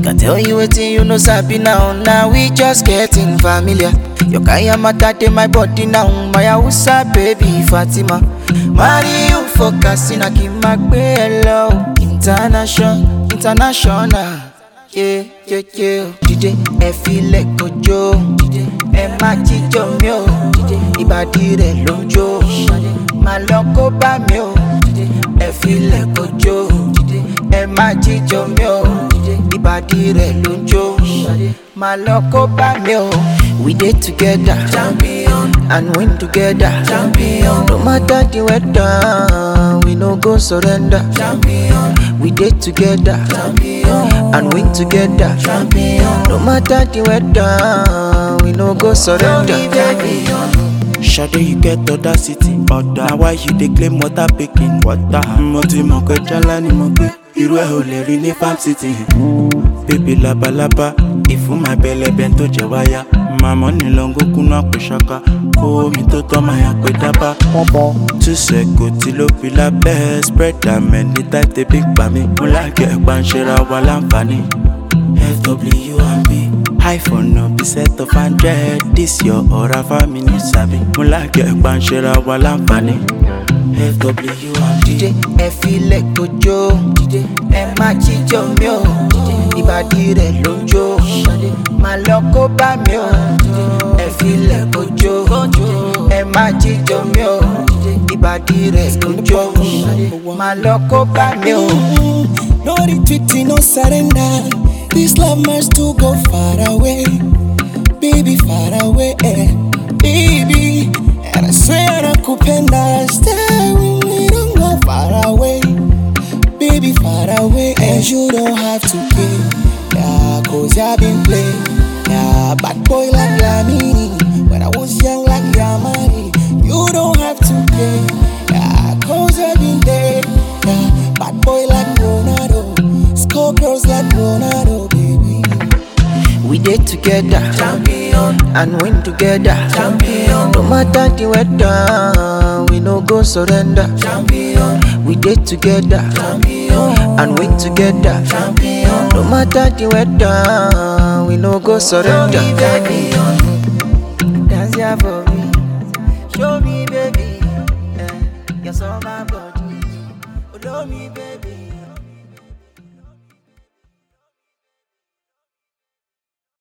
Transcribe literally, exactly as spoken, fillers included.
can tell you wetin you no sabi now. Now we just getting familiar. Your kaya mata dey my body now. My Hausa baby Fatima. Marry you for Casina, Kimakbe hello. International, international. Yeah, yeah, yeah. D J, ẹ filẹ̀ kojo. Ẹ má jíjọ mi o. Ìbàdí rẹ̀ ló ń jó. Má lọ kó bá mi o. Ẹ filẹ̀ kojo. Ẹ má jíjọ mi o. Ìbàdí rẹ̀ ló ń jó. Má lọ kó bá mi o. We dey together, champion, and win together, champion. No matter the weather, we no go surrender, champion. We dey together, champion, and win together, champion. No matter the weather, we no go surrender. Shade, you get audacity, other. Now why you dey claim water picking? Water. Moti moko jala ni moke. Iru e o le ri ni farm city. Baby laba laba, ifu my belly bento jewaya. My money long go kuna peshaka. Ko mi to to my akwe daba. Tu se ko ti lo pi la best. Spread that many type the big bami. Mula ke banshera wala fani. F W and B. iPhone no be set of hundred. This your aura family sabi. Mula ke banshera wala fani. F W and B. D J, ẹ filẹ̀ kojo. Ẹ má jíjọ mi o. Ìbàdí rẹ̀ ló ń jó. Má lọ kó bá mi o. Ẹ filẹ̀ kojo. Ẹ má jíjọ mi o. Ìbàdí rẹ̀ ló ń jó. Má lọ kó bá mi o. No retreating, no surrender. This love must to go far away, baby, far away, eh, baby. And I swear I could penda, stay with me, don't go far away, baby, far away. And you don't have to pay, yeah, cause I've been playing, yeah, bad boy like Lamini. When I was young like Yamani, you don't have to pay, yeah, cause I've been there, yeah, bad boy like Ronaldo, score girls like Ronaldo, baby. We dey together, Champion, and win together, champion, no matter the weather, we no go surrender. champion, We dey together, champion, and win together, champion. no matter the weather, we no go surrender. Show me, baby. Dance ya for me, show me baby, eh, you're so my body, show me baby.